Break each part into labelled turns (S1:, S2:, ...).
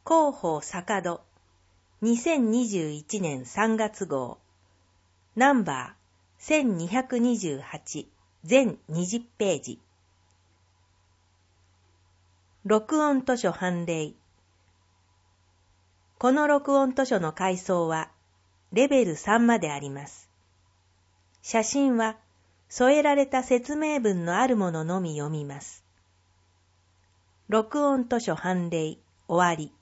S1: 広報坂戸2021年3月号ナンバー1228全20ページ。録音図書判例。この録音図書の階層はレベル3まであります。写真は添えられた説明文のあるもののみ読みます。録音図書判例終わり。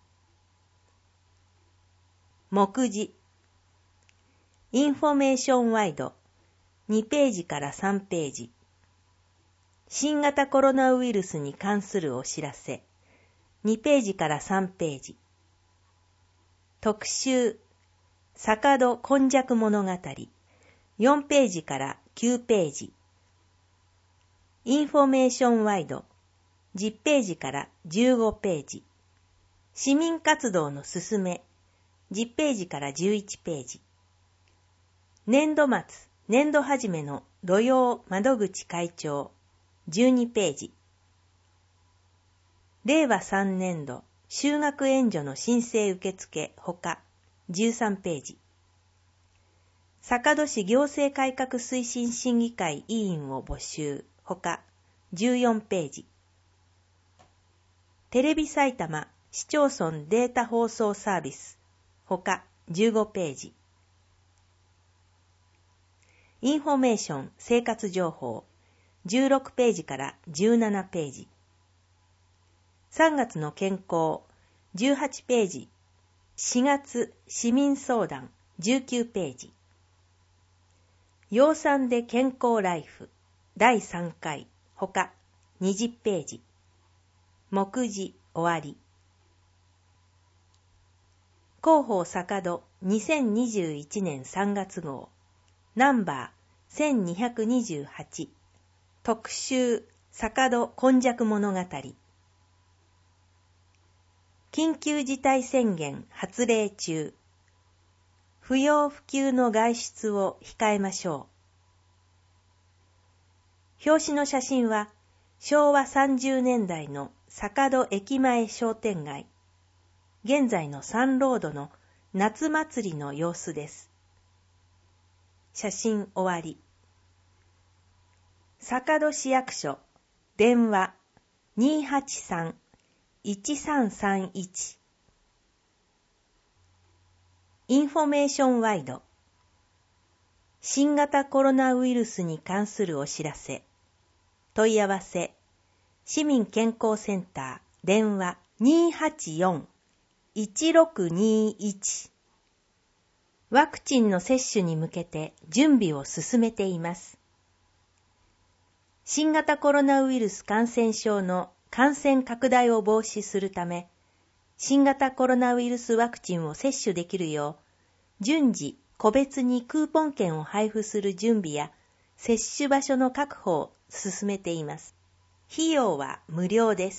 S1: 目次。インフォメーションワイド2ページから3ページ。新型コロナウイルスに関するお知らせ2ページから3ページ。特集坂戸今昔物語4ページから9ページ。インフォメーションワイド10ページから15ページ。市民活動のすすめ10ページから11ページ。年度末年度始めの土曜窓口会長12ページ。令和3年度就学援助の申請受付ほか13ページ。坂戸市行政改革推進審議会委員を募集ほか14ページ。テレビ埼玉市町村データ放送サービスほか15ページ。インフォメーション生活情報16ページから17ページ。3月の健康18ページ。4月市民相談19ページ。養蚕で健康ライフ第3回ほか20ページ。目次終わり。広報坂戸2021年3月号ナンバー1228特集坂戸今昔物語緊急事態宣言発令中不要不急の外出を控えましょう。表紙の写真は昭和30年代の坂戸駅前商店街現在のサンロードの夏祭りの様子です。写真終わり。坂戸市役所電話283-1331インフォメーションワイド新型コロナウイルスに関するお知らせ問い合わせ市民健康センター電話284-1621ワクチンの接種に向けて準備を進めています。新型コロナウイルス感染症の感染拡大を防止するため、新型コロナウイルスワクチンを接種できるよう、順次個別にクーポン券を配布する準備や接種場所の確保を進めています。費用は無料です。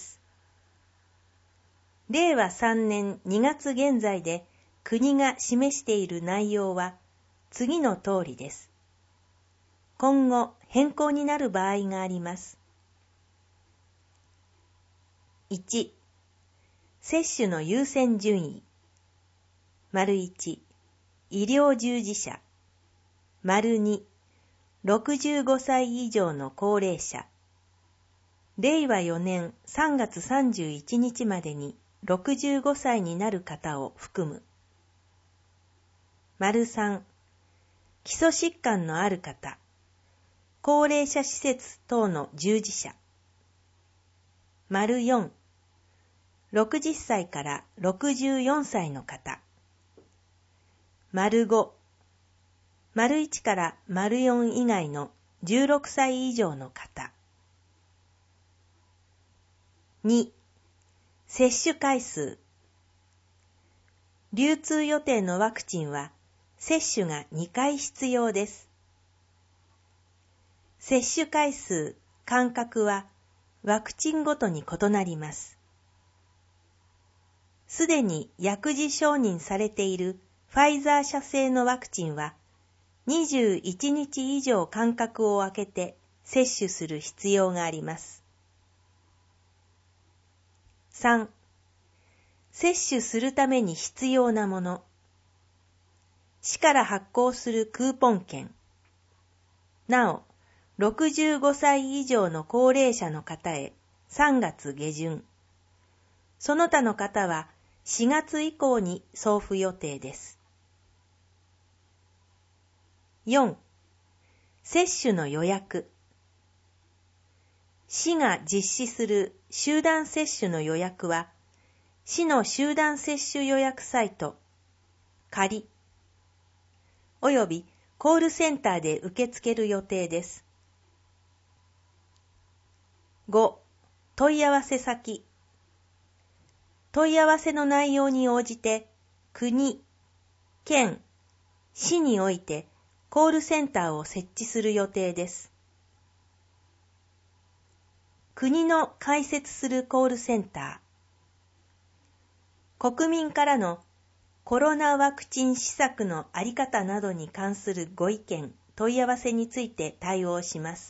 S1: 令和3年2月現在で国が示している内容は次の通りです。今後変更になる場合があります。1、接種の優先順位。1、医療従事者。2、65歳以上の高齢者。令和4年3月31日までに65歳になる方を含む。3、基礎疾患のある方。高齢者施設等の従事者。4、60歳から64歳の方。5、1から4以外の16歳以上の方。2、接種回数。流通予定のワクチンは接種が2回必要です。接種回数、間隔はワクチンごとに異なります。すでに薬事承認されているファイザー社製のワクチンは21日以上間隔を空けて接種する必要があります。3、 接種するために必要なもの、市から発行するクーポン券、なお、65歳以上の高齢者の方へ3月下旬、その他の方は4月以降に送付予定です。4. 接種の予約。市が実施する集団接種の予約は、市の集団接種予約サイト、仮、およびコールセンターで受け付ける予定です。5. 問い合わせ先。問い合わせの内容に応じて、国、県、市においてコールセンターを設置する予定です。国の開設するコールセンター。国民からのコロナワクチン施策のあり方などに関するご意見、問い合わせについて対応します。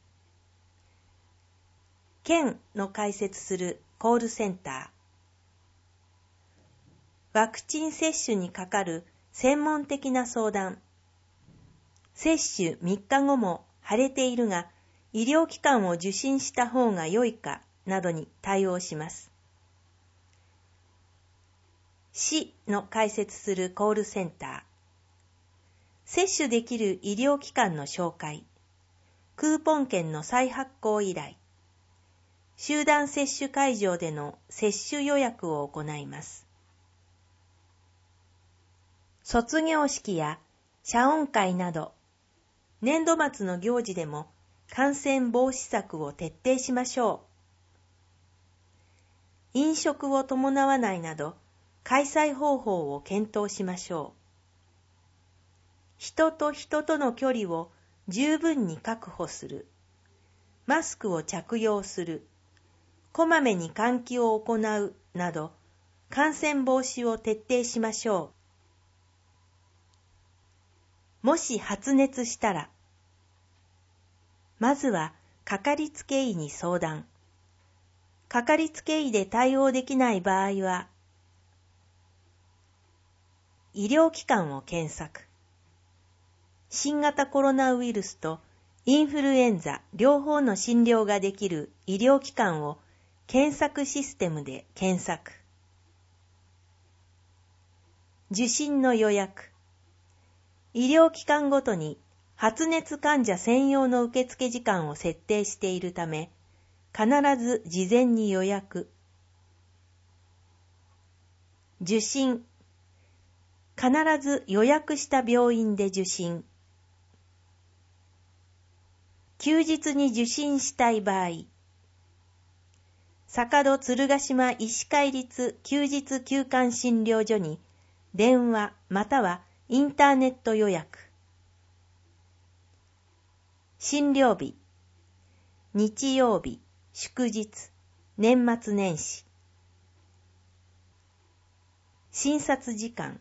S1: 県の開設するコールセンター。ワクチン接種にかかる専門的な相談。接種3日後も腫れているが、医療機関を受診した方が良いかなどに対応します。市の開設するコールセンター。接種できる医療機関の紹介。クーポン券の再発行依頼。集団接種会場での接種予約を行います。卒業式や謝恩会など、年度末の行事でも感染防止策を徹底しましょう。飲食を伴わないなど、開催方法を検討しましょう。人と人との距離を十分に確保する。マスクを着用する。こまめに換気を行うなど、感染防止を徹底しましょう。もし発熱したら、まずはかかりつけ医に相談。かかりつけ医で対応できない場合は、医療機関を検索。新型コロナウイルスとインフルエンザ両方の診療ができる医療機関を検索システムで検索。受診の予約。医療機関ごとに発熱患者専用の受付時間を設定しているため、必ず事前に予約。受診。必ず予約した病院で受診。休日に受診したい場合、坂戸鶴ヶ島医師会立休日休館診療所に電話またはインターネット予約。診療日、日曜日、祝日、年末年始。診察時間。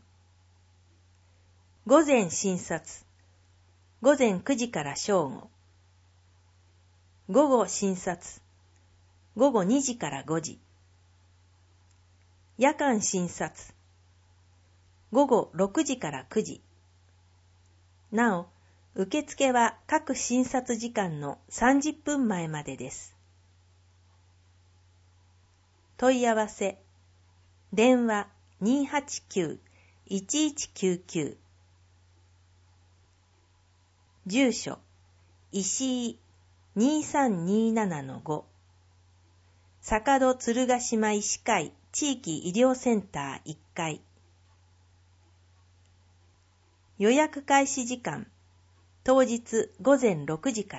S1: 午前診察、午前9時から正午。午後診察、午後2時から5時。夜間診察、午後6時から9時。なお、受付は各診察時間の30分前までです。問い合わせ、電話 289-1199。住所、石井 2327-5。坂戸鶴ヶ島医師会地域医療センター1階。予約開始時間、当日午前6時から。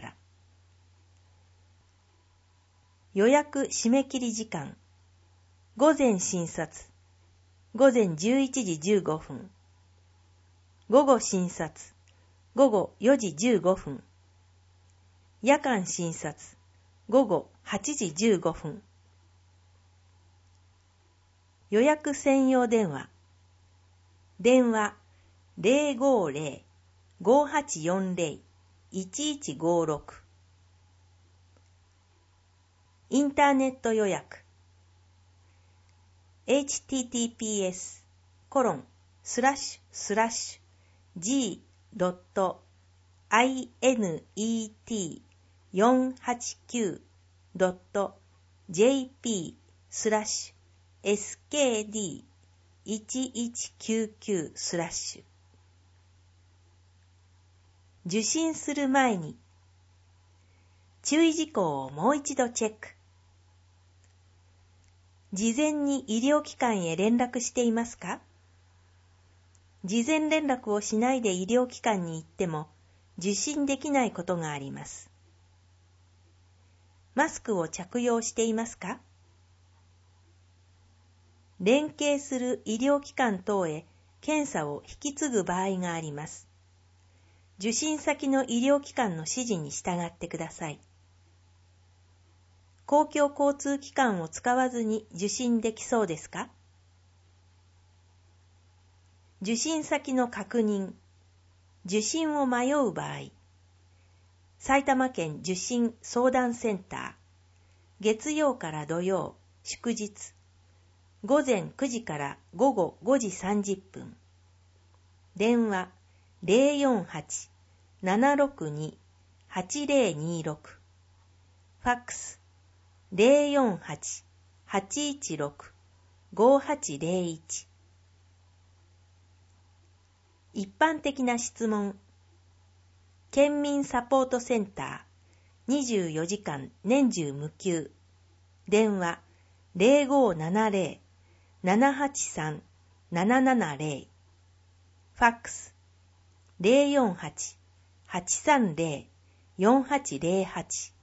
S1: 予約締め切り時間、午前診察、午前11時15分。午後診察、午後4時15分。夜間診察、午後8時15分。予約専用電話。電話 050-5840-1156。インターネット予約。 https://g.inet489.jp/skd1199/受診する前に注意事項をもう一度チェック。事前に医療機関へ連絡していますか？事前連絡をしないで医療機関に行っても受診できないことがあります。マスクを着用していますか？連携する医療機関等へ検査を引き継ぐ場合があります。受診先の医療機関の指示に従ってください。公共交通機関を使わずに受診できそうですか？受診先の確認、受診を迷う場合、埼玉県受診相談センター、月曜から土曜、祝日、午前9時から午後5時30分。電話048-762-8026。ファックス048-816-5801。一般的な質問。県民サポートセンター24時間年中無休。電話0570-783-770。ファックス048-830-4808。